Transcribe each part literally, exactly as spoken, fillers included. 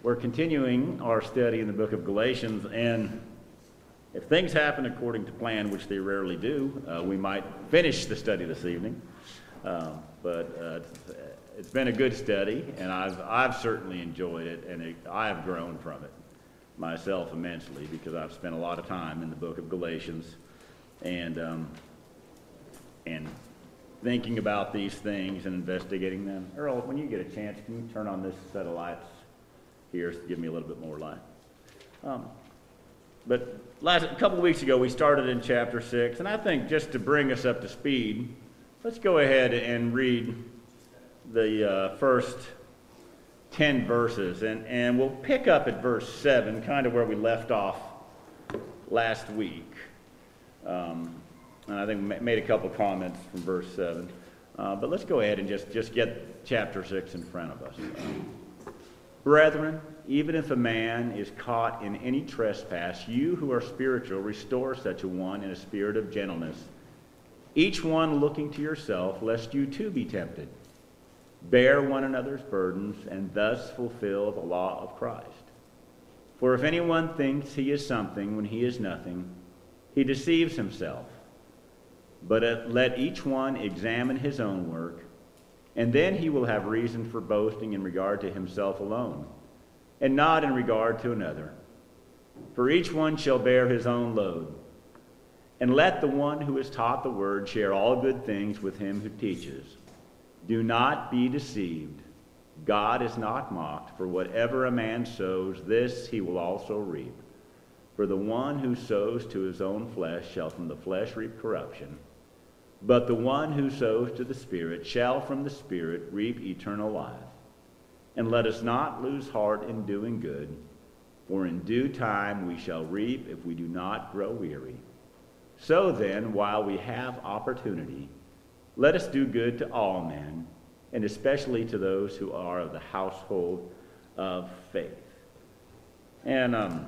We're continuing our study in the book of Galatians, and if things happen according to plan, which they rarely do, uh, we might finish the study this evening. Uh, but uh, it's, it's been a good study, and I've I've certainly enjoyed it, and it, I have grown from it myself immensely because I've spent a lot of time in the book of Galatians, and um, and thinking about these things and investigating them. Earl, when you get a chance, can you turn on this set of lights here to give me a little bit more light? Um, but last a couple of weeks ago, we started in chapter six, and I think just to bring us up to speed, let's go ahead and read the uh, first ten verses, and, and we'll pick up at verse seven, kind of where we left off last week. Um, and I think we made a couple comments from verse seven. Uh, but let's go ahead and just, just get chapter six in front of us. Um, Brethren, even if a man is caught in any trespass, you who are spiritual, restore such a one in a spirit of gentleness, each one looking to yourself, lest you too be tempted. Bear one another's burdens, and thus fulfill the law of Christ. For if anyone thinks he is something when he is nothing, he deceives himself. But let each one examine his own work, and then he will have reason for boasting in regard to himself alone, and not in regard to another. For each one shall bear his own load. And let the one who is taught the word share all good things with him who teaches. Do not be deceived. God is not mocked, for whatever a man sows, this he will also reap. For the one who sows to his own flesh shall from the flesh reap corruption. But the one who sows to the Spirit shall from the Spirit reap eternal life. And let us not lose heart in doing good, for in due time we shall reap if we do not grow weary. So then, while we have opportunity, let us do good to all men, and especially to those who are of the household of faith. And um,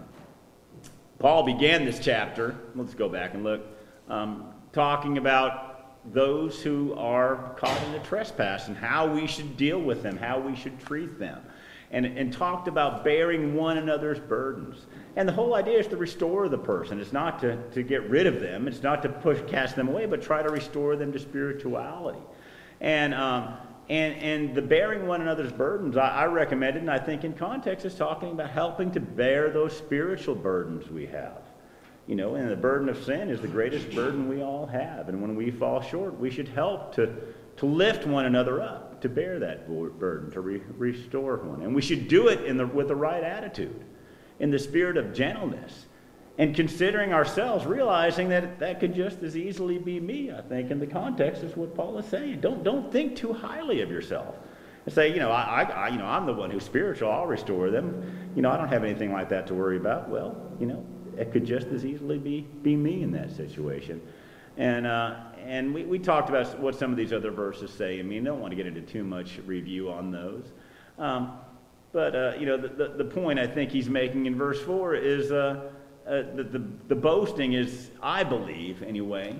Paul began this chapter, let's go back and look, um, talking about those who are caught in a trespass and how we should deal with them, how we should treat them, and, and talked about bearing one another's burdens. And the whole idea is to restore the person. It's not to, to get rid of them. It's not to push, cast them away, but try to restore them to spirituality. And um, and and the bearing one another's burdens, I, I recommend it, and I think in context is talking about helping to bear those spiritual burdens we have. You know, and the burden of sin is the greatest burden we all have. And when we fall short, we should help to, to lift one another up, to bear that burden, to re- restore one. And we should do it in the, with the right attitude, in the spirit of gentleness, and considering ourselves, realizing that that could just as easily be me, I think, in the context is what Paul is saying. Don't, don't think too highly of yourself. And say, you know, I, I, you know, I'm the one who's spiritual, I'll restore them. You know, I don't have anything like that to worry about. Well, you know, it could just as easily be, be me in that situation. And uh, and we, we talked about what some of these other verses say. I mean, I don't want to get into too much review on those. Um, but, uh, you know, the, the, the point I think he's making in verse four is uh, uh, that the, the boasting is, I believe anyway,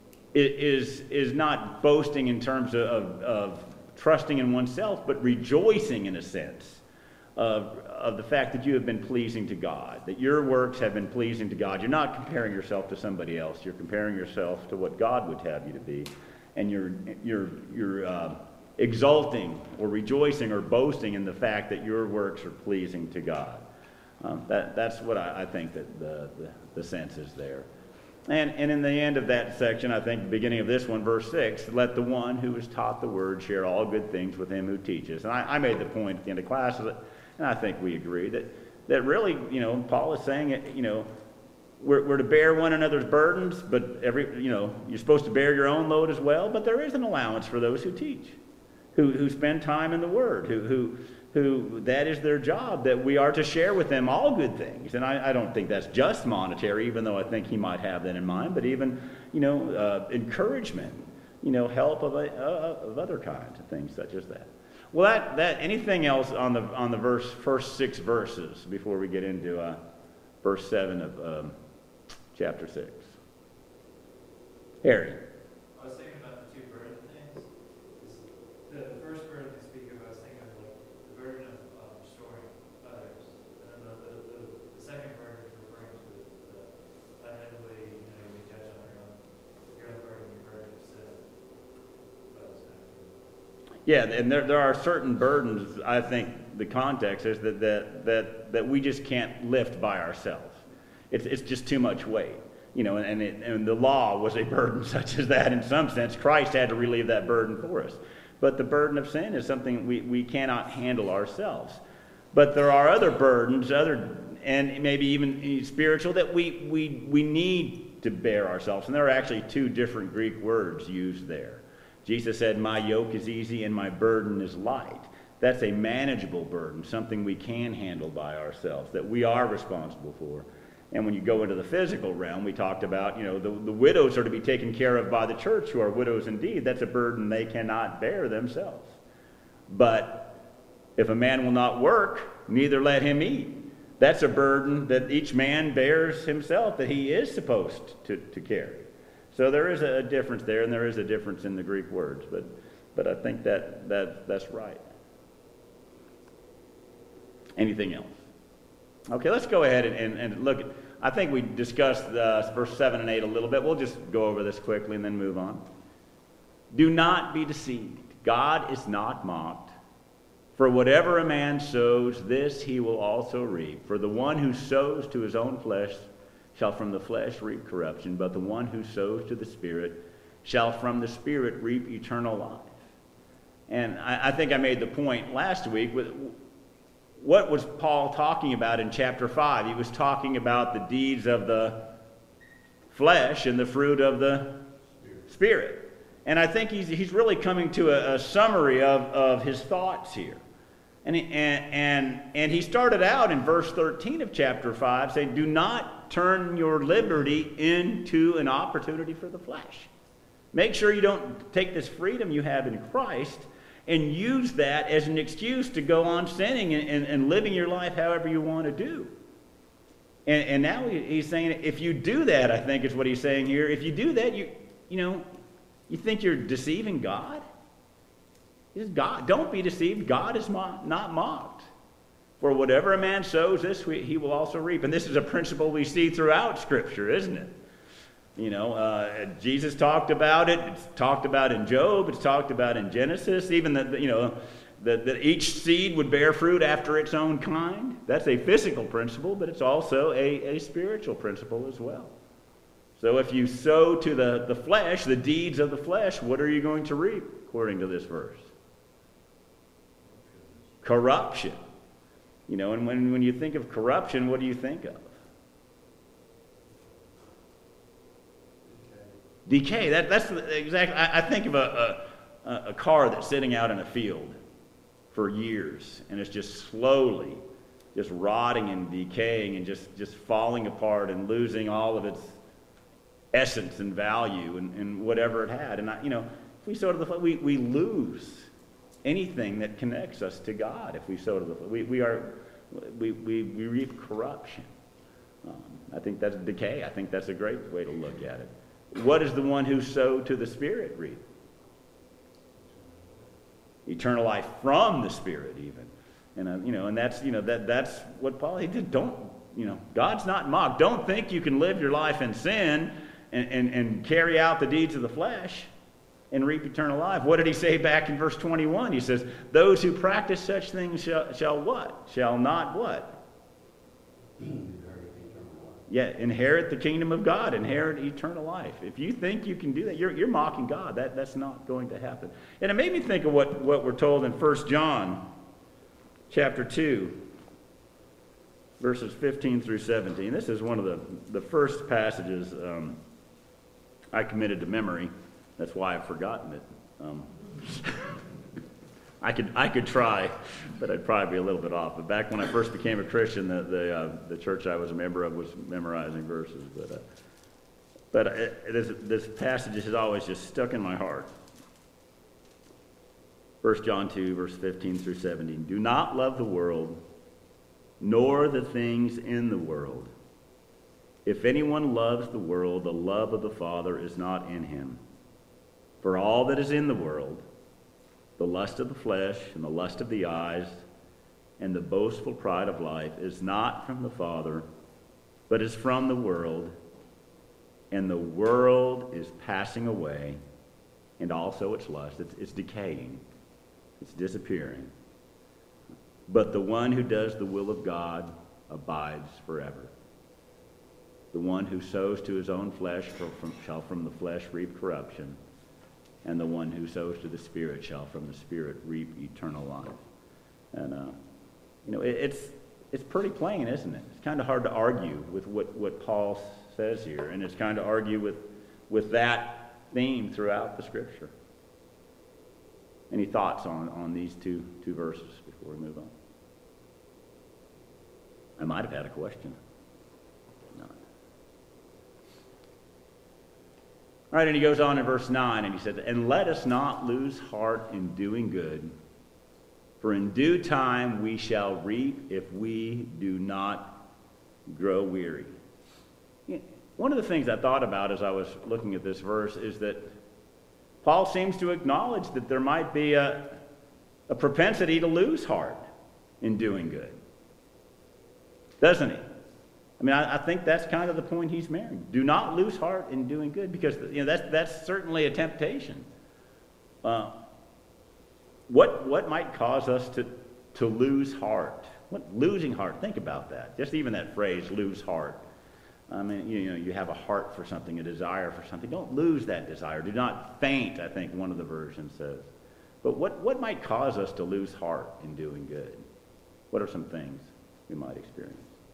is, is not boasting in terms of, of, of trusting in oneself, but rejoicing in a sense. Of, of the fact that you have been pleasing to God, that your works have been pleasing to God. You're not comparing yourself to somebody else. You're comparing yourself to what God would have you to be. And you're, you're, you're uh, exulting or rejoicing or boasting in the fact that your works are pleasing to God. Um, that, that's what I, I think that the, the, the sense is there. And, and in the end of that section, I think the beginning of this one, verse six, let the one who is taught the word share all good things with him who teaches. And I, I made the point at the end of class that, and I think we agree that, that really, you know, Paul is saying, you know, we're, we're to bear one another's burdens, but every, you know, you're supposed to bear your own load as well. But there is an allowance for those who teach, who who spend time in the Word, who who who that is their job. That we are to share with them all good things. And I, I don't think that's just monetary, even though I think he might have that in mind. But even, you know, uh, encouragement, you know, help of a, uh, of other kinds of things such as that. Well, that, that anything else on the on the verse first six verses before we get into uh, verse seven of um, chapter six? Harry. I was thinking about the two burden things. The, the first burden they speak of, I was thinking of like the burden of um, restoring others. Yeah, and there, there are certain burdens, I think the context is that, that, that, that we just can't lift by ourselves. It's, it's just too much weight. You know, and, it, and the law was a burden such as that in some sense. Christ had to relieve that burden for us. But the burden of sin is something we, we cannot handle ourselves. But there are other burdens, other and maybe even spiritual, that we, we, we need to bear ourselves. And there are actually two different Greek words used there. Jesus said, my yoke is easy and my burden is light. That's a manageable burden, something we can handle by ourselves, that we are responsible for. And when you go into the physical realm, we talked about, you know, the, the widows are to be taken care of by the church, who are widows indeed. That's a burden they cannot bear themselves. But if a man will not work, neither let him eat. That's a burden that each man bears himself, that he is supposed to, to carry. So there is a difference there, and there is a difference in the Greek words. But, but I think that, that that's right. Anything else? Okay, let's go ahead and, and, and look. I think we discussed uh, verse seven and eight a little bit. We'll just go over this quickly and then move on. Do not be deceived. God is not mocked. For whatever a man sows, this he will also reap. For the one who sows to his own flesh shall from the flesh reap corruption, but the one who sows to the Spirit shall from the Spirit reap eternal life. And I, I think I made the point last week with... What was Paul talking about in chapter five? He was talking about the deeds of the flesh and the fruit of the Spirit. Spirit. And I think he's, he's really coming to a, a summary of, of his thoughts here. And he, and, and, and he started out in verse thirteen of chapter five saying, do not turn your liberty into an opportunity for the flesh. Make sure you don't take this freedom you have in Christ and use that as an excuse to go on sinning and, and, and living your life however you want to do. And, and now he, he's saying, if you do that, I think is what he's saying here, if you do that, you you know, you think you're deceiving God? He says, God, don't be deceived. God is mo- not mocked. For whatever a man sows, this he will also reap. And this is a principle we see throughout Scripture, isn't it? You know, uh, Jesus talked about it. It's talked about in Job. It's talked about in Genesis. Even that, you know, that, that each seed would bear fruit after its own kind. That's a physical principle, but it's also a, a spiritual principle as well. So if you sow to the, the flesh, the deeds of the flesh, what are you going to reap, according to this verse? Corruption. You know, and when, when you think of corruption, what do you think of? Decay. That, that's exactly. I, I think of a, a, a car that's sitting out in a field for years, and it's just slowly just rotting and decaying and just, just falling apart and losing all of its essence and value and, and whatever it had. And I, you know, if we sow to the we we lose anything that connects us to God. If we sow to the we we are we we, we reap corruption. Um, I think that's decay. I think that's a great way to look at it. What does the one who sowed to the Spirit reap? Eternal life from the Spirit, even. And uh, you know, and that's you know that that's what Paul he did. Don't you know? God's not mocked. Don't think you can live your life in sin and, and, and carry out the deeds of the flesh and reap eternal life. What did he say back in verse twenty-one? He says, "Those who practice such things shall, shall what? Shall not what? Yeah, inherit the kingdom of God, inherit eternal life." If you think you can do that, you're, you're mocking God. That, that's not going to happen. And it made me think of what, what we're told in First John chapter two, verses fifteen through seventeen. This is one of the, the first passages um, I committed to memory. That's why I've forgotten it. Um, I could I could try, but I'd probably be a little bit off. But back when I first became a Christian, the the, uh, the church I was a member of was memorizing verses. But uh, but it, it is, this passage has always just stuck in my heart. First John two, verse fifteen through seventeen. "Do not love the world, nor the things in the world. If anyone loves the world, the love of the Father is not in him. For all that is in the world, the lust of the flesh and the lust of the eyes and the boastful pride of life, is not from the Father, but is from the world. And the world is passing away, and also its lust." It's, it's decaying. It's disappearing. But the one who does the will of God abides forever. The one who sows to his own flesh shall from the flesh reap corruption, and the one who sows to the Spirit shall from the Spirit reap eternal life. And, uh, you know, it, it's it's pretty plain, isn't it? It's kind of hard to argue with what, what Paul says here, and it's kind of argue with, with that theme throughout the Scripture. Any thoughts on, on these two, two verses before we move on? I might have had a question. No. All right, and he goes on in verse nine, and he says, "And let us not lose heart in doing good, for in due time we shall reap if we do not grow weary." One of the things I thought about as I was looking at this verse is that Paul seems to acknowledge that there might be a, a propensity to lose heart in doing good. Doesn't he? I mean, I, I think that's kind of the point he's making. Do not lose heart in doing good, because you know that's that's certainly a temptation. Uh, what what might cause us to to lose heart? What losing heart? Think about that. Just even that phrase, lose heart. I mean, you know, you have a heart for something, a desire for something. Don't lose that desire. Do not faint, I think one of the versions says. But what, what might cause us to lose heart in doing good? What are some things we might experience?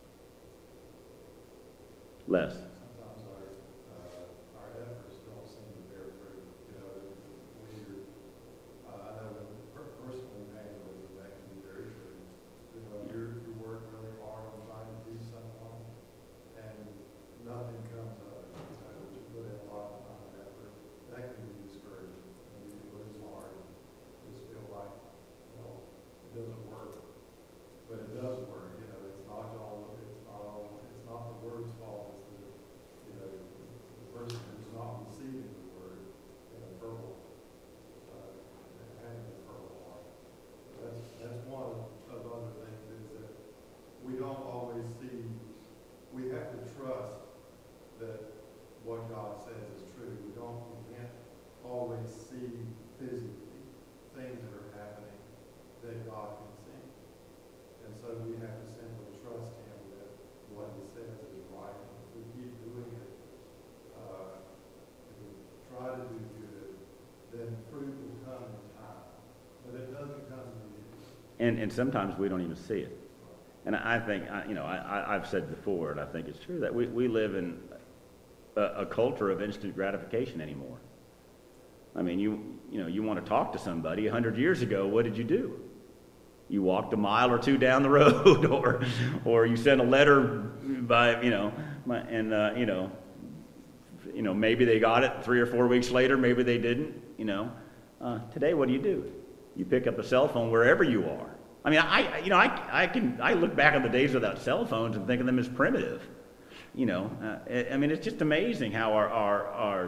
Les? Sometimes our, uh, our efforts don't seem to bear fruit. You know, we're, uh, I know per- personally, manually, that can be very true. You know, you're, you work really hard on trying to be someone, and nothing comes of it. You know, but you put in a lot of time and effort. That can be discouraging. And you can lose heart and just feel like, well, it doesn't work. But it does work. You know, it's not all, it's not all, it's not the word's fault. It's the, you know, the person who's not receiving the word in a verbal, uh, having a verbal heart. That's, that's one of other things is that we don't always see, we have to trust that what God says is true. We don't, we can't always see physically things that are happening that God can see. And so we have to simply trust him that what he says is right. And if we keep doing it, uh, if we try to do good, then fruit will come in time. But it doesn't come immediately. And, and sometimes we don't even see it. And I think, I, you know, I, I, I've said before, and I think it's true, that we, we live in a, a culture of instant gratification anymore. I mean, you, you know, you want to talk to somebody. A hundred years ago, what did you do? You walked a mile or two down the road, or, or you sent a letter by, you know, and uh, you know, you know, maybe they got it three or four weeks later, maybe they didn't. You know, uh, today, what do you do? You pick up a cell phone wherever you are. I mean, I, you know, I, I can, I look back on the days without cell phones and think of them as primitive. You know, uh, I mean, it's just amazing how our, our, our,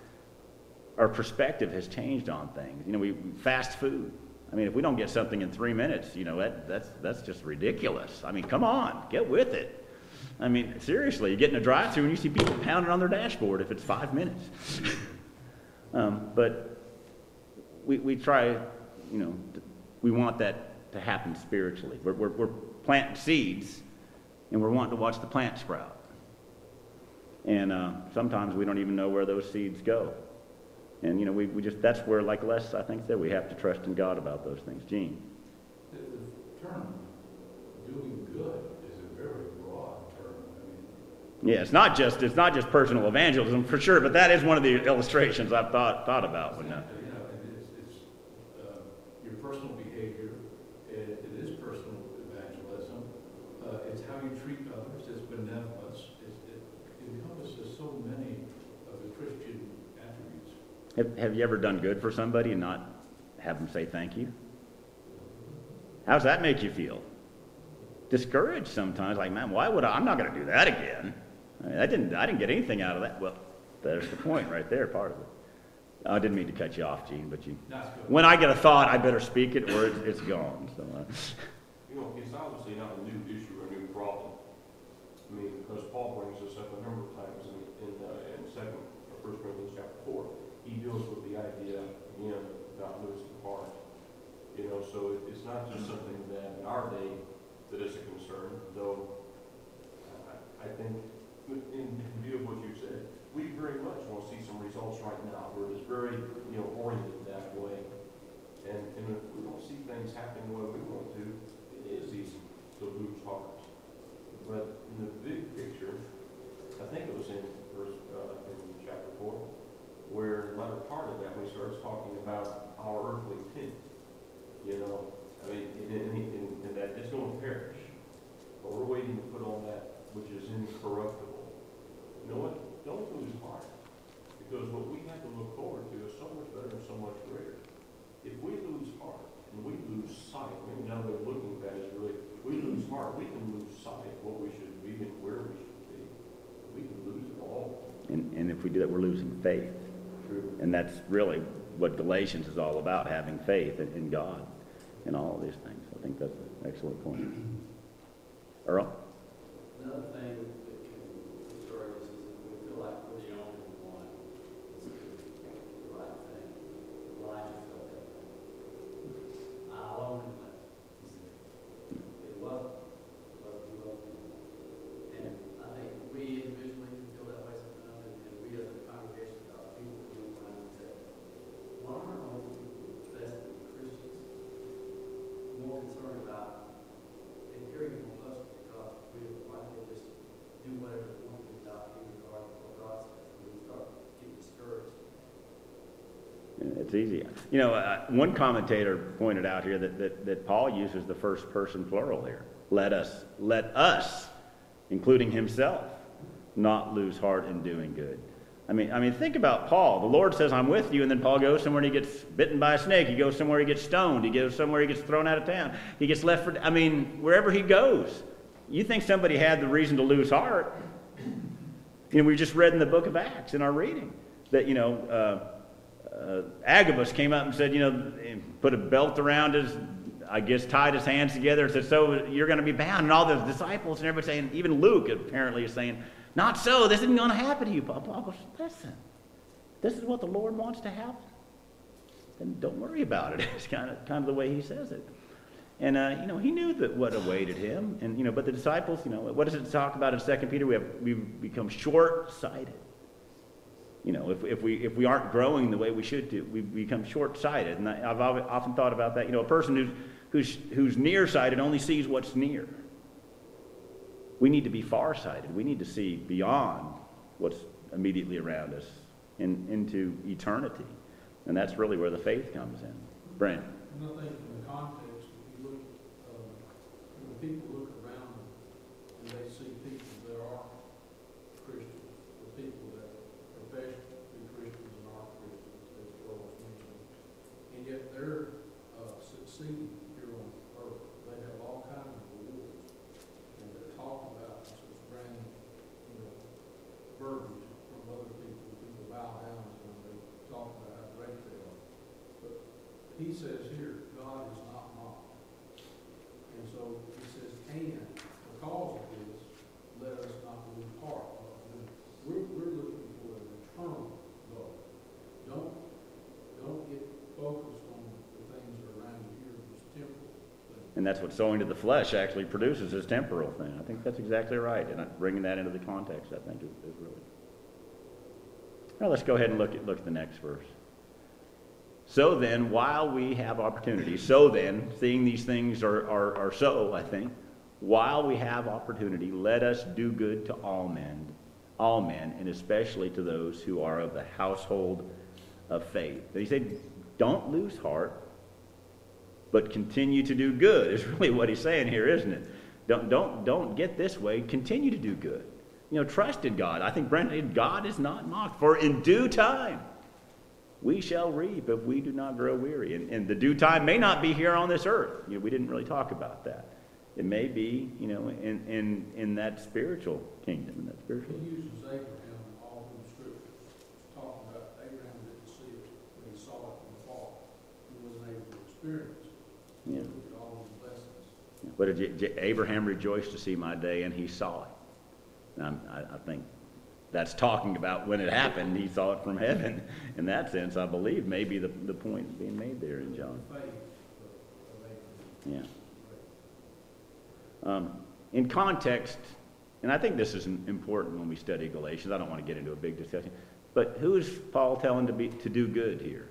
our perspective has changed on things. You know, we fast food. I mean, if we don't get something in three minutes, you know, that, that's that's just ridiculous. I mean, come on, get with it. I mean, seriously, you get in a drive-thru and you see people pounding on their dashboard if it's five minutes. um, but we we try, you know, we want that to happen spiritually. We're, we're, we're planting seeds, and we're wanting to watch the plant sprout. And uh, sometimes we don't even know where those seeds go. And, you know, we, we just, that's where, like Les, I think, said, we have to trust in God about those things. Gene? The, the term doing good is a very broad term. I mean, yeah, it's not just, it's not just personal evangelism, for sure, but that is one of the illustrations I've thought, thought about. When, uh, you know, it's, it's uh, your personal behavior. It, it is personal evangelism. Uh, it's how you treat others. It's benevolence. It's, it, it encompasses so many of the Christian attributes. Have, have you ever done good for somebody and not have them say thank you? How's that make you feel? Discouraged sometimes, like, man, why would I? I'm not going to do that again. I, mean, I didn't. I didn't get anything out of that. Well, there's the point right there, part of it. I didn't mean to cut you off, Gene, but you. When I get a thought, I better speak it, or it's, it's gone. So. Uh, you know, it's obviously not a new issue or a new problem. I mean, because Paul brings this up a number of times in in, uh, in Second or First Corinthians chapter four. He deals with the idea, again, about losing heart You know, so it, it's not just something that in our day that is a concern, though I, I think in, in view of what you said, we very much want to see some results right now. We're just very, you know, oriented that way. And, and if we don't see things happening the way we want to, it is easy to lose heart. But in the big picture, I think it was in verse, uh, in chapter four, where the latter part of that, we starts talking about our earthly tent. You know, I mean, and, and, and that it's going to perish. But we're waiting to put on that which is incorruptible. You know what? Don't lose heart. Because what we have to look forward to is so much better and so much greater. If we lose heart and we lose sight, maybe now they're looking at that is really, if we lose heart, we can lose sight of what we should be and where we should be. We can lose it all. And, and if we do that, we're losing faith. True. And that's really what Galatians is all about, having faith in, in God and all of these things. I think that's an excellent point. Earl? Another thing that can destroy us is that we feel like we're the only one that's doing the right thing. Elijah felt that way. I alone am left, he said. It wasn't, but we love him. And I think we individually can feel that way sometimes, and, and we as a congregation of people can look around and say, why aren't all the people professing to be Christians more concerned about adhering to us because we why don't they just do whatever they want to without being regarded what God says? And we start getting discouraged. It's easy. You know, uh, one commentator pointed out here that, that, that Paul uses the first person plural here. Let us, let us, including himself, not lose heart in doing good. I mean, I mean, think about Paul. The Lord says, I'm with you, and then Paul goes somewhere and he gets bitten by a snake. He goes somewhere, he gets stoned. He goes somewhere, he gets thrown out of town. He gets left for, I mean, wherever he goes. You think somebody had the reason to lose heart? You know, we just read in the book of Acts in our reading that, you know, uh, uh, Agabus came up and said, you know, put a belt around his, I guess, tied his hands together and said, so you're going to be bound. And all the disciples and everybody saying, even Luke apparently is saying, not so, this isn't going to happen to you. Paul goes, listen, this is what the Lord wants to happen. Then don't worry about it. It's kind of kind of the way he says it. And, uh, you know, he knew that what awaited him. And, you know, but the disciples, you know, what does it talk about in Second Peter? We have we become short-sighted. You know, if, if, we, if we aren't growing the way we should do, we become short-sighted. And I, I've often thought about that. You know, a person who's, who's, who's nearsighted only sees what's near. We need to be far-sighted. We need to see beyond what's immediately around us and into eternity. And that's really where the faith comes in. Brent. And I think in the context, if you look, um, when people look around and they see people that are Christians, or people that profess to be Christians and are Christians, as well as mentioned, and yet they're uh, succeeding here on earth. They have all kinds of rewards, and they're talking about this grand, you know, verbiage from other people. People bow down to them. They talk about how great they are. But he says here, God is not mocked. And so he says, and because of this, let us not lose heart. We're, we're looking for an eternal goal. Don't, don't get focused on the things that are around you here, this temporal thing. And that's what sowing to the flesh actually produces, is temporal thing. I think that's exactly right. And bringing that into the context, I think, is, is really... Now let's go ahead and look at, look at the next verse. So then, while we have opportunity, so then, seeing these things are, are, are so, I think, while we have opportunity, let us do good to all men, all men, and especially to those who are of the household of faith. And he said, don't lose heart, but continue to do good, is really what he's saying here, isn't it? Don't, don't, don't get this way, continue to do good. You know, trust in God. I think, Brent, God is not mocked, for in due time we shall reap if we do not grow weary. And, and the due time may not be here on this earth. You know, we didn't really talk about that. It may be, you know, in, in, in that spiritual kingdom, in that spiritual. He uses Abraham all through the scriptures. He's talking about Abraham didn't see it, but he saw it from afar. He wasn't able to experience it. Yeah. Look at all these lessons. What did J- Abraham rejoiced to see my day, and he saw it. And I, I think that's talking about when it happened. He saw it from heaven. In that sense, I believe maybe the, the point being made there in John. Faith, Yeah. Um, in context, and I think this is important when we study Galatians. I don't want to get into a big discussion, but who is Paul telling to be to do good here?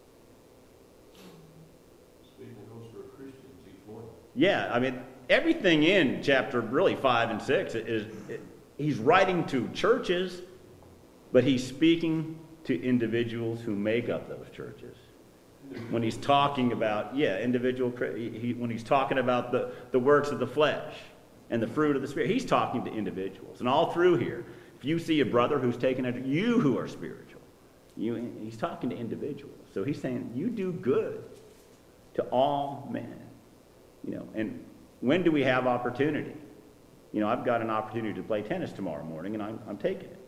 Speaking goes for Christians, each one. Yeah, I mean, everything in chapter really five and six is, is he's writing to churches, but he's speaking to individuals who make up those churches. When he's talking about, yeah, individual, he, when he's talking about the, the works of the flesh and the fruit of the Spirit, he's talking to individuals. And all through here, if you see a brother who's taken after you who are spiritual, you, he's talking to individuals. So he's saying, you do good to all men. You know, and when do we have opportunity? You know, I've got an opportunity to play tennis tomorrow morning, and I'm, I'm taking it.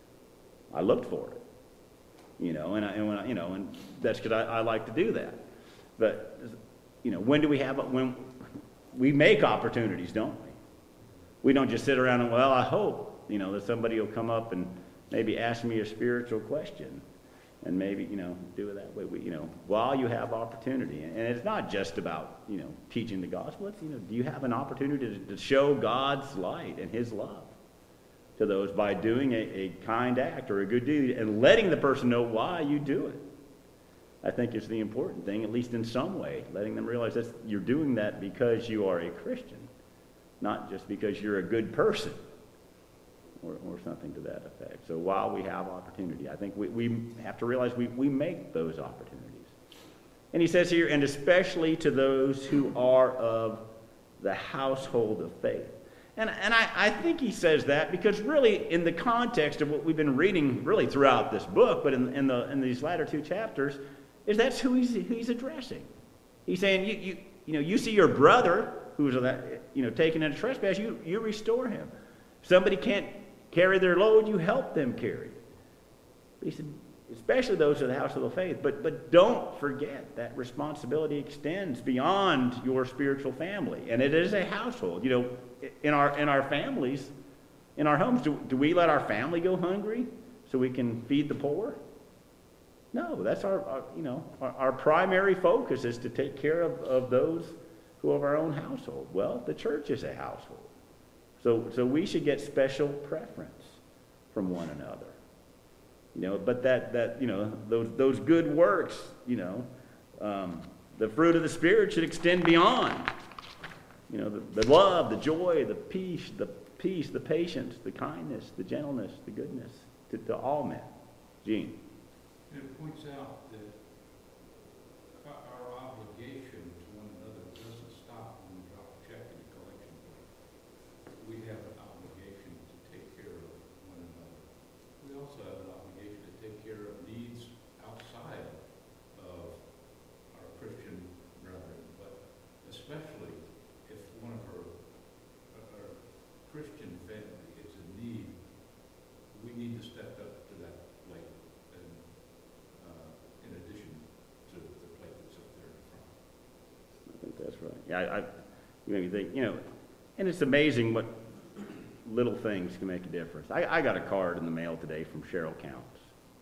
I looked for it. You know, and I, and when I, you know, and that's because I, I like to do that. But you know, when do we have when we make opportunities, don't we? We don't just sit around and, well, I hope, you know, that somebody will come up and maybe ask me a spiritual question, and maybe, you know, do it that way. We, you know, while you have opportunity, and it's not just about, you know, teaching the gospel. It's, you know, do you have an opportunity to, to show God's light and His love to those by doing a, a kind act or a good deed and letting the person know why you do it? I think is the important thing, at least in some way, letting them realize that you're doing that because you are a Christian, not just because you're a good person or, or something to that effect. So while we have opportunity, I think we, we have to realize we, we make those opportunities. And he says here, and especially to those who are of the household of faith. And, and I, I think he says that because really in the context of what we've been reading really throughout this book, but in, in, the, in these latter two chapters, is that's who he's, who he's addressing. He's saying, you, you, you know, you see your brother who's you know, taken into trespass, you, you restore him. Somebody can't carry their load, you help them carry it. He said, especially those of the household of faith. But, but don't forget that responsibility extends beyond your spiritual family. And it is a household. You know, in our in our families, in our homes, do, do we let our family go hungry so we can feed the poor? No, that's our, our you know, our, our primary focus is to take care of, of those who are of our own household. Well, the church is a household. So so we should get special preference from one another. You know, but that, that you know, those those good works, you know, um, the fruit of the Spirit should extend beyond. You know, the, the love, the joy, the peace, the peace, the patience, the kindness, the gentleness, the goodness to, to all men. Gene. It points out that our obligation to one another doesn't stop when we drop a check in the collection plate. We have an obligation to take care of one another. We also have an obligation to take care of needs outside of our Christian brethren, but especially if one of our, our Christian family is in need, we need to step up to that plate, and uh, in addition to the plate that's up there in front. I think that's right. Yeah, I, I you made me think, you know, and it's amazing what little things can make a difference. I, I got a card in the mail today from Cheryl Counts.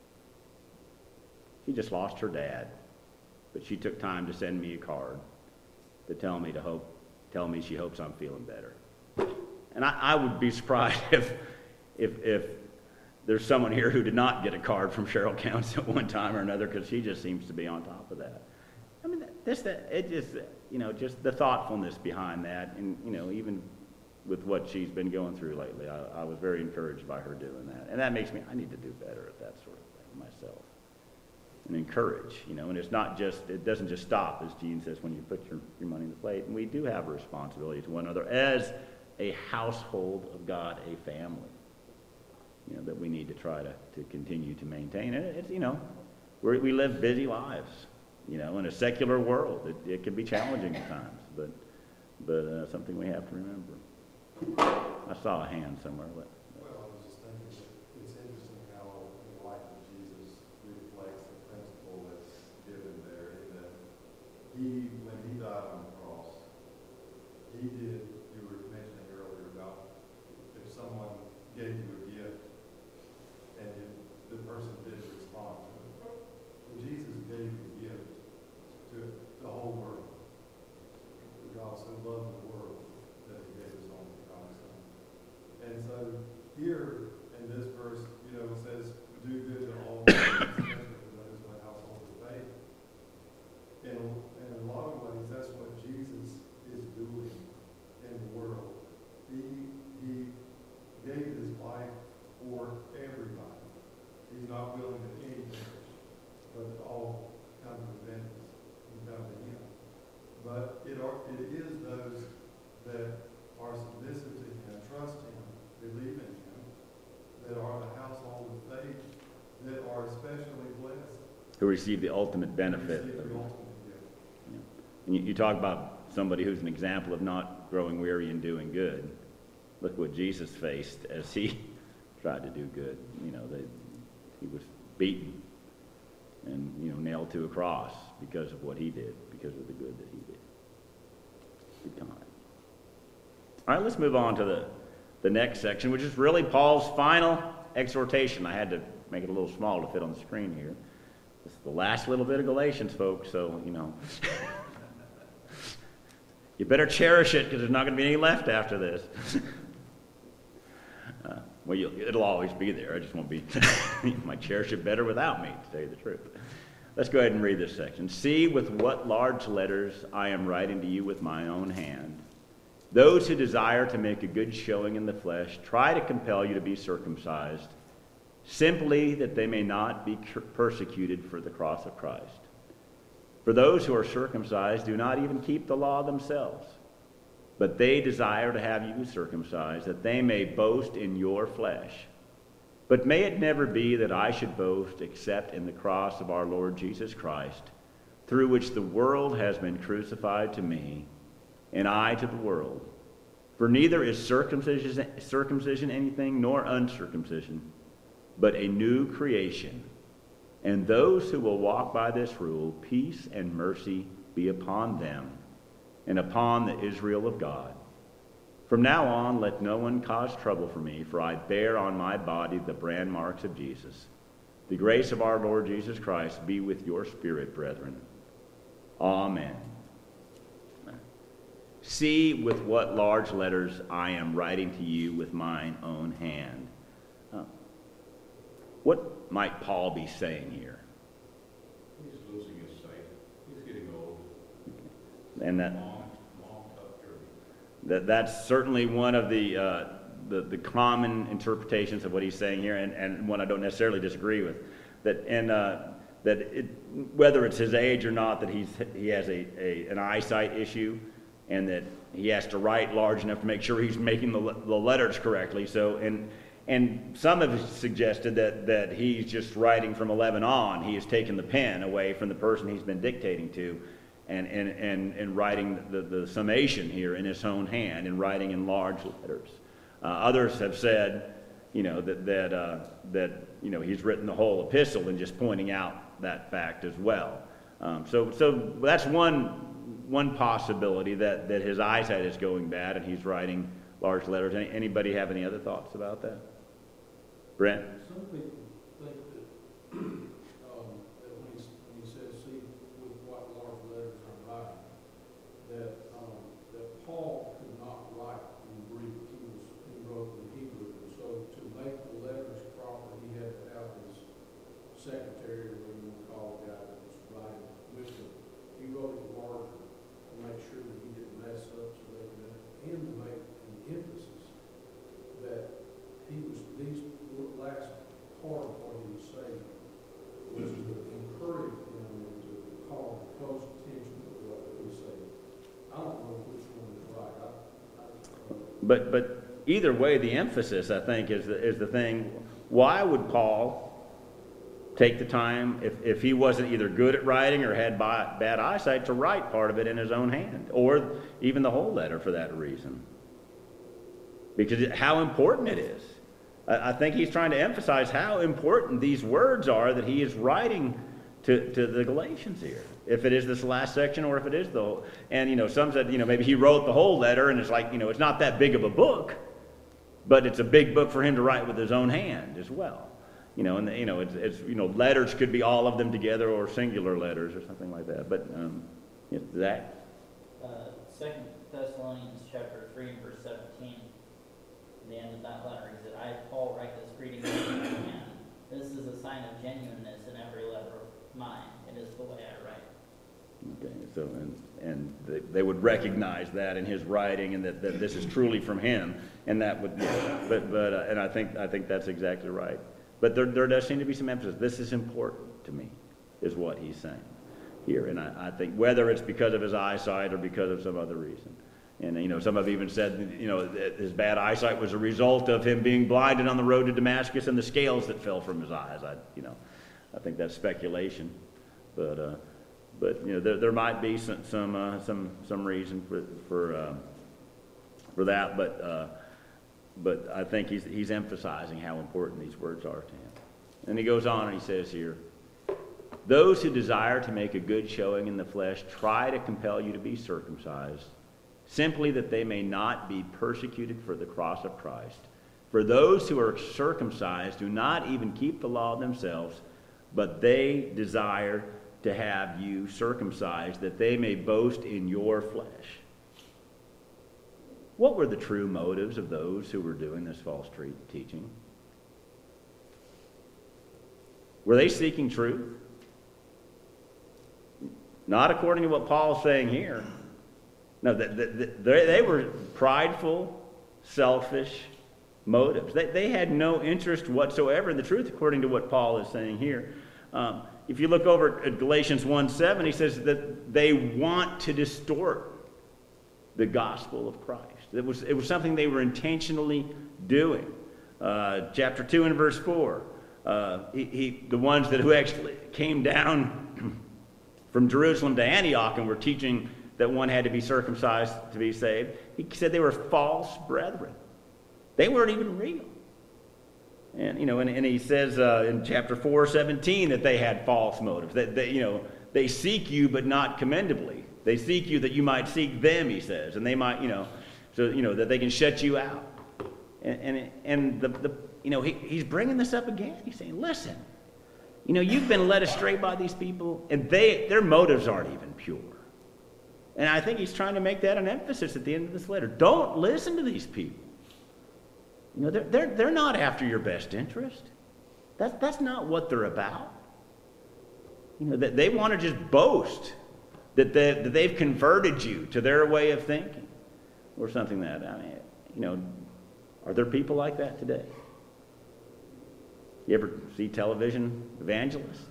She just lost her dad, but she took time to send me a card to tell me to hope, tell me she hopes I'm feeling better. And I, I would be surprised if, if, if there's someone here who did not get a card from Cheryl Counts at one time or another, because she just seems to be on top of that. I mean, this, that, it just, you know, just the thoughtfulness behind that, and, you know, even with what she's been going through lately, I, I was very encouraged by her doing that. And that makes me, I need to do better at that sort of thing myself. And encourage, you know, and it's not just, it doesn't just stop, as Gene says, when you put your, your money in the plate. And we do have a responsibility to one another as a household of God, a family, you know, that we need to try to, to continue to maintain. And it's, you know, we're, we live busy lives, you know, in a secular world. It, it can be challenging at times, but, but uh, something we have to remember. I saw a hand somewhere. But, Well, I was just thinking that it's interesting how the life of Jesus reflects the principle that's given there, in that he, when he died on the cross, he did, you were mentioning earlier about if someone gave you a gift and you, the person didn't respond to it. Well, Jesus gave the gift to the whole world. who receive the ultimate benefit. Receive the ultimate gift. And you, you talk about somebody who's an example of not growing weary and doing good. Look what Jesus faced as he tried to do good. You know, they, he was beaten and, you know, nailed to a cross because of what he did, because of the good that he did. Good time. All right, let's move on to the, the next section, which is really Paul's final exhortation. I had to make it a little small to fit on the screen here. This is the last little bit of Galatians, folks, so, you know. You better cherish it because there's not going to be any left after this. uh, well, you'll, it'll always be there. I just won't be. You might cherish it better without me, to tell you the truth. Let's go ahead and read this section. See with what large letters I am writing to you with my own hand. Those who desire to make a good showing in the flesh try to compel you to be circumcised, simply that they may not be persecuted for the cross of Christ. For those who are circumcised do not even keep the law themselves, but they desire to have you circumcised, that they may boast in your flesh. But may it never be that I should boast except in the cross of our Lord Jesus Christ, through which the world has been crucified to me, and I to the world. For neither is circumcision, circumcision anything, nor uncircumcision, but a new creation. And those who will walk by this rule, peace and mercy be upon them and upon the Israel of God. From now on, let no one cause trouble for me, for I bear on my body the brand marks of Jesus. The grace of our Lord Jesus Christ be with your spirit, brethren. Amen. See with what large letters I am writing to you with mine own hand. Uh, what might Paul be saying here? He's losing his sight. He's getting old. And that Long, long, tough journey. that that's certainly one of the, uh, the the common interpretations of what he's saying here, and, and one I don't necessarily disagree with. That and uh, that it, whether it's his age or not, that he's he has a, a an eyesight issue, and that he has to write large enough to make sure he's making the, the letters correctly. So, and and some have suggested that, that he's just writing from eleven on. He has taken the pen away from the person he's been dictating to, and and, and, and writing the, the summation here in his own hand, and writing in large letters. Uh, others have said, you know, that that uh, that you know he's written the whole epistle and just pointing out that fact as well. Um, so so that's one. One possibility, that, that his eyesight is going bad and he's writing large letters. Any, anybody have any other thoughts about that? Brent? Some people think that, um, that when he, when he says, see with what large letters I'm writing, that, um, that Paul could not write in Greek. He was, he wrote in Hebrew. And so to make the letters proper, he had to have his secretary, or whatever you want to call the guy that was writing with him. He wrote it larger to make sure that he didn't mess up, so they could, and to make an emphasis that he was, these last part of what he was saying was to encourage them and to call close attention to what he was saying. I don't know which one is right. I, I, uh, But but either way, the emphasis, I think, is the, is the thing. Why would Paul take the time, if, if he wasn't either good at writing or had bi- bad eyesight, to write part of it in his own hand, or even the whole letter for that reason? Because it, how important it is. I, I think he's trying to emphasize how important these words are that he is writing to, to the Galatians here. If it is this last section, or if it is the whole. And, you know, some said, you know, maybe he wrote the whole letter, and it's like, you know, it's not that big of a book, but it's a big book for him to write with his own hand as well. You know, and, you know, it's, it's, you know, letters could be all of them together, or singular letters, or something like that. But, um, yeah, Zach? Uh, Second Thessalonians chapter three and verse seventeen, at the end of that letter, he said, I, Paul, write this greeting with my hand. This is a sign of genuineness in every letter of mine. It is the way I write. Okay, so, and, and they, they would recognize that in his writing, and that, that this is truly from him, and that would, but, but, uh, and I think, I think that's exactly right. But there, there does seem to be some emphasis. This is important to me, is what he's saying here. And I, I think whether it's because of his eyesight or because of some other reason. And, you know, some have even said, you know, that his bad eyesight was a result of him being blinded on the road to Damascus and the scales that fell from his eyes. I, you know, I think that's speculation. But, uh, but you know, there, there might be some some uh, some, some reason for for uh, for that. But uh, but I think he's he's emphasizing how important these words are to him. And he goes on and he says here, those who desire to make a good showing in the flesh try to compel you to be circumcised, simply that they may not be persecuted for the cross of Christ. For those who are circumcised do not even keep the law themselves, but they desire to have you circumcised, that they may boast in your flesh. What were the true motives of those who were doing this false tre- teaching? Were they seeking truth? Not according to what Paul is saying here. No, they, they, they were prideful, selfish motives. They, they had no interest whatsoever in the truth, according to what Paul is saying here. Um, if you look over at Galatians one seven, he says that they want to distort the gospel of Christ. It was, it was something they were intentionally doing. Uh, chapter two and verse four, uh, he, he, the ones that who actually came down from Jerusalem to Antioch and were teaching that one had to be circumcised to be saved, he said they were false brethren. They weren't even real. And, you know, and, and he says uh, in chapter four seventeen that they had false motives. That they, you know, they seek you, but not commendably. They seek you that you might seek them, he says. And they might, you know, so, you know, that they can shut you out. And, and, and the, the, you know, he, he's bringing this up again. He's saying, listen, you know, you've been led astray by these people, and they their motives aren't even pure. And I think he's trying to make that an emphasis at the end of this letter. Don't listen to these people. You know, they're, they're, they're not after your best interest. That's, that's not what they're about. You know, that they want to just boast that, they, that they've converted you to their way of thinking or something that, I mean, you know, are there people like that today? You ever see television evangelists?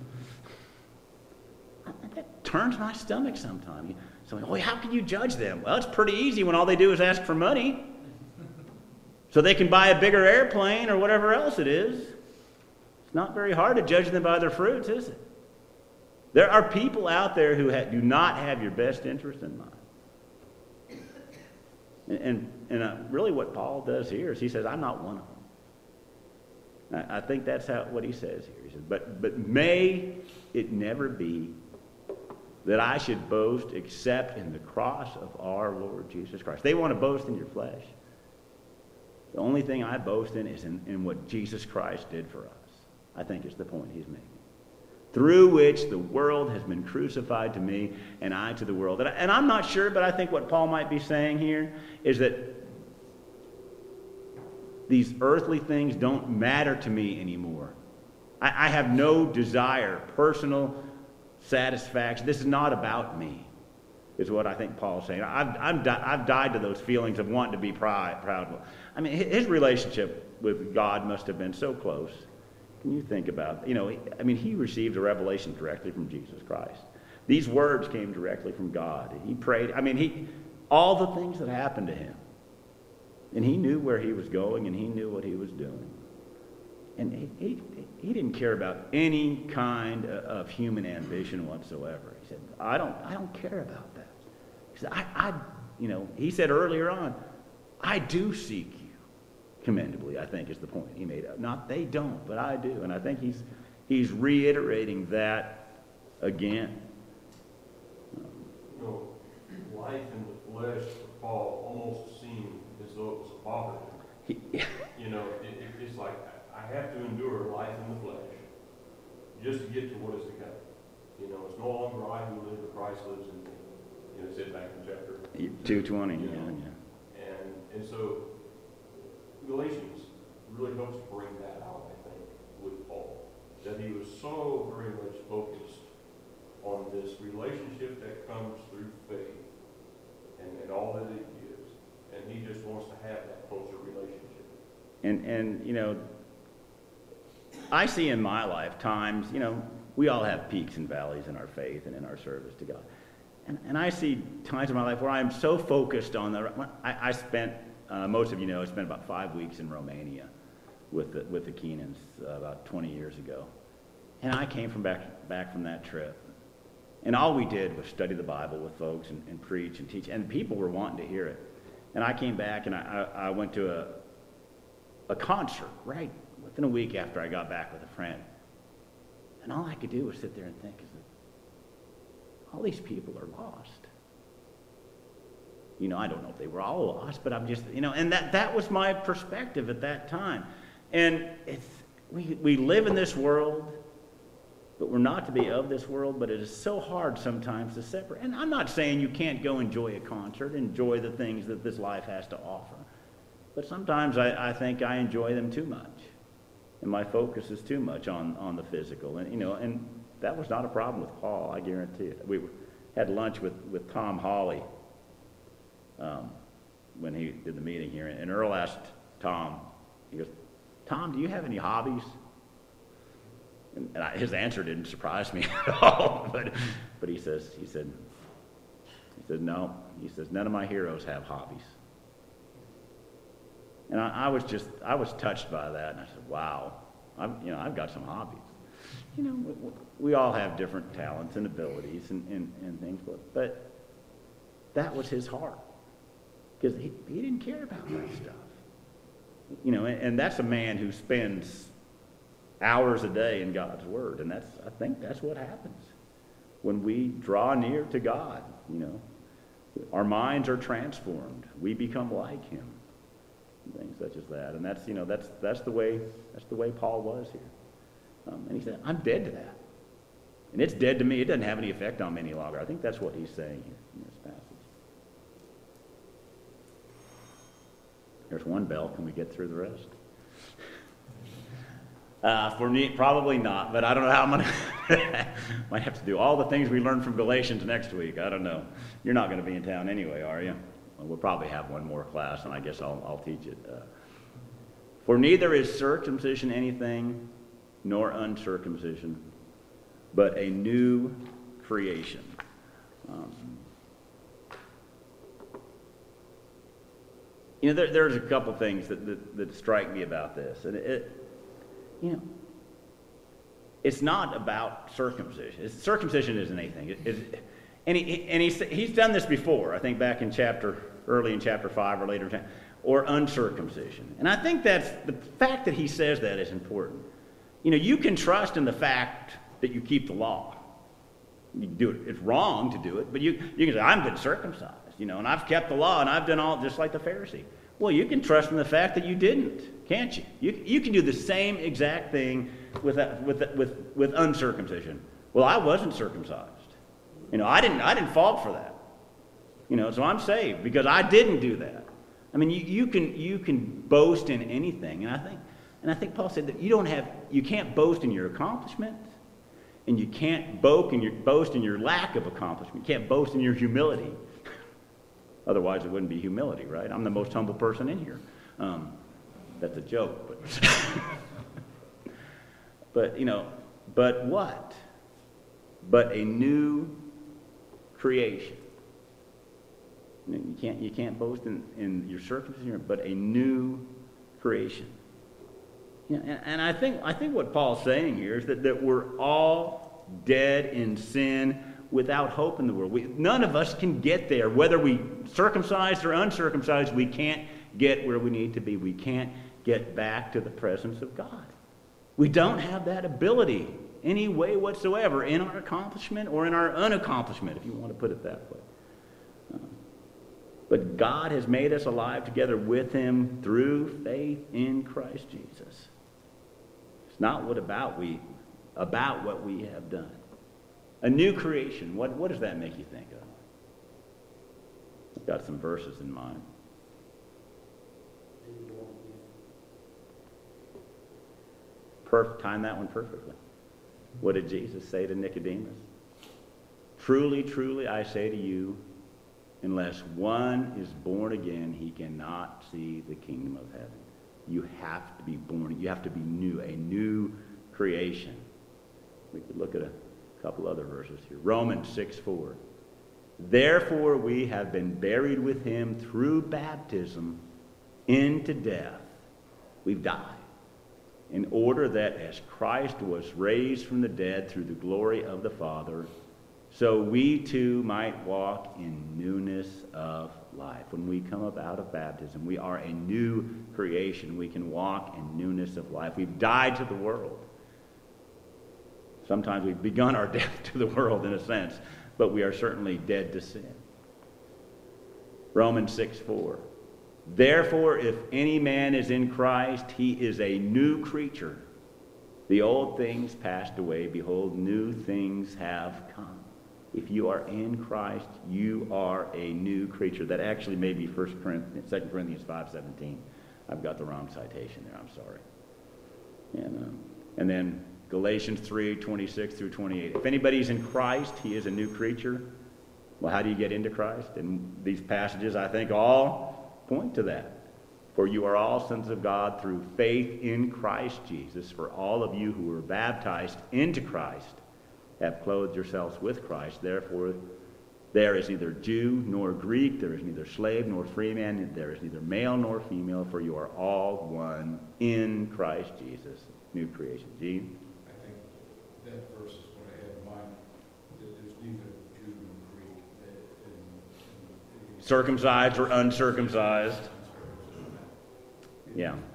That turns my stomach sometimes. So, oh, how can you judge them? Well, it's pretty easy when all they do is ask for money so they can buy a bigger airplane or whatever else it is. It's not very hard to judge them by their fruits, is it? There are people out there who ha- do not have your best interest in mind. And, and, and uh, really what Paul does here is he says, I'm not one of them. I, I think that's how what he says here. He says, but, but may it never be that I should boast except in the cross of our Lord Jesus Christ. They want to boast in your flesh. The only thing I boast in is in, in what Jesus Christ did for us, I think is the point he's making. Through which the world has been crucified to me and I to the world. And, I, and I'm not sure, but I think what Paul might be saying here is that these earthly things don't matter to me anymore. I, I have no desire, personal satisfaction. This is not about me, is what I think Paul's saying. I've, I'm di- I've died to those feelings of wanting to be proud. proud. I mean, his relationship with God must have been so close. Can you think about it? You know, I mean, he received a revelation directly from Jesus Christ. These words came directly from God. He prayed. I mean, he all the things that happened to him. And he knew where he was going, and he knew what he was doing. And he, he, he didn't care about any kind of human ambition whatsoever. He said, I don't, I don't care about that. He said, I, I, you know, he said earlier on, I do seek you commendably, I think is the point he made. Not they don't, but I do. And I think he's, he's reiterating that again. You know, life in the flesh for Paul almost seemed as though it was a bother. He, You know, it, it, it's like, I have to endure life in the flesh just to get to what is to come. You know, it's no longer I who live, but Christ lives in me. You know, it said back in chapter two twenty, you yeah, know. yeah. And, and so Galatians really helps bring that out, I think, with Paul. That he was so very much focused on this relationship that comes through faith and, and all that it gives. And he just wants to have that closer relationship. And, and, you know, I see in my life times, you know, we all have peaks and valleys in our faith and in our service to God. And, and I see times in my life where I'm so focused on the, I, I spent, uh, most of you know, I spent about five weeks in Romania with the, with the Keenans uh, about twenty years ago. And I came from back, back from that trip. And all we did was study the Bible with folks and, and preach and teach. And people were wanting to hear it. And I came back and I, I, I went to a, a concert, right, within a week after I got back with a friend. And all I could do was sit there and think, is that all these people are lost. You know, I don't know if they were all lost, but I'm just, you know, and that, that was my perspective at that time. And it's, we, we live in this world, but we're not to be of this world, but it is so hard sometimes to separate. And I'm not saying you can't go enjoy a concert, enjoy the things that this life has to offer. But sometimes I, I think I enjoy them too much. And my focus is too much on, on the physical. And, you know, and that was not a problem with Paul, I guarantee it. We had lunch with, with Tom Hawley um, when he did the meeting here. And Earl asked Tom, he goes, Tom, do you have any hobbies? And, and I, his answer didn't surprise me at all. But, but he says, he said, he said, no. He says, none of my heroes have hobbies. And I, I was just, I was touched by that. And I said, wow, I've, you know, I've got some hobbies. You know, we, we all have different talents and abilities and, and, and things. But, but that was his heart. Because he, he didn't care about that stuff. You know, and, and that's a man who spends hours a day in God's Word. And that's, I think that's what happens when we draw near to God. You know, our minds are transformed. We become like Him. Things such as that. And that's, you know, that's that's the way that's the way Paul was here. Um, and he said, I'm dead to that. And it's dead to me. It doesn't have any effect on me any longer. I think that's what he's saying here in this passage. There's one bell. Can we get through the rest? Uh, for me, probably not, but I don't know how I'm going to... Might have to do all the things we learned from Galatians next week. I don't know. You're not going to be in town anyway, are you? Well, we'll probably have one more class, and I guess I'll, I'll teach it. Uh, for neither is circumcision anything, nor uncircumcision, but a new creation. Um, you know, there, there's a couple things that, that, that strike me about this. And it, it you know, it's not about circumcision. It's, circumcision isn't anything. It, it, And, he, and he's, he's done this before, I think back in chapter, early in chapter five or later, or uncircumcision. And I think that's, the fact that he says that is important. You know, you can trust in the fact that you keep the law. You do it, it's wrong to do it, but you, you can say, I've been circumcised, you know, and I've kept the law, and I've done all, just like the Pharisee. Well, you can trust in the fact that you didn't, can't you? You, you can do the same exact thing with, with, with, with uncircumcision. Well, I wasn't circumcised. You know, I didn't I didn't fall for that. You know, so I'm saved because I didn't do that. I mean, you, you can you can boast in anything. And I think and I think Paul said that you don't have you can't boast in your accomplishment, and you can't boast in your boast in your lack of accomplishment. You can't boast in your humility. Otherwise it wouldn't be humility, right? I'm the most humble person in here. Um, that's a joke, but but you know, but what? But a new creation. You can't, you can't boast in, in your circumcision, but a new creation. You know, and, and I think I think what Paul's saying here is that, that we're all dead in sin without hope in the world. We, none of us can get there. Whether we circumcised or uncircumcised, we can't get where we need to be. We can't get back to the presence of God. We don't have that ability any way whatsoever in our accomplishment or in our unaccomplishment, if you want to put it that way. Uh, but God has made us alive together with Him through faith in Christ Jesus. It's not what about we about what we have done. A new creation. What, what does that make you think of? I've got some verses in mind. Perfect. Time that one perfectly. What did Jesus say to Nicodemus? Truly, truly, I say to you, unless one is born again, he cannot see the kingdom of heaven. You have to be born. You have to be new, a new creation. We could look at a couple other verses here. Romans six four. Therefore we have been buried with him through baptism into death. We've died. in order that as Christ was raised from the dead through the glory of the Father, so we too might walk in newness of life. When we come up out of baptism, we are a new creation. We can walk in newness of life. We've died to the world. Sometimes we've begun our death to the world in a sense, but we are certainly dead to sin. Romans six four. Therefore, if any man is in Christ, he is a new creature. The old things passed away. Behold, new things have come. If you are in Christ, you are a new creature. That actually may be First Corinthians, Second Corinthians five seventeen. I've got the wrong citation there. I'm sorry. And, um, and then Galatians three twenty-six through twenty-eight. If anybody's in Christ, he is a new creature. Well, how do you get into Christ? And these passages, I think, all point to that. For you are all sons of God through faith in Christ Jesus. For all of you who were baptized into Christ have clothed yourselves with Christ. Therefore, there is neither Jew nor Greek, there is neither slave nor free man, there is neither male nor female, for you are all one in Christ Jesus. New creation. Gene? I think that verse is what I had in mind, that there's neither Jew nor Greek, that in, in, in, Circumcised or uncircumcised. Yeah.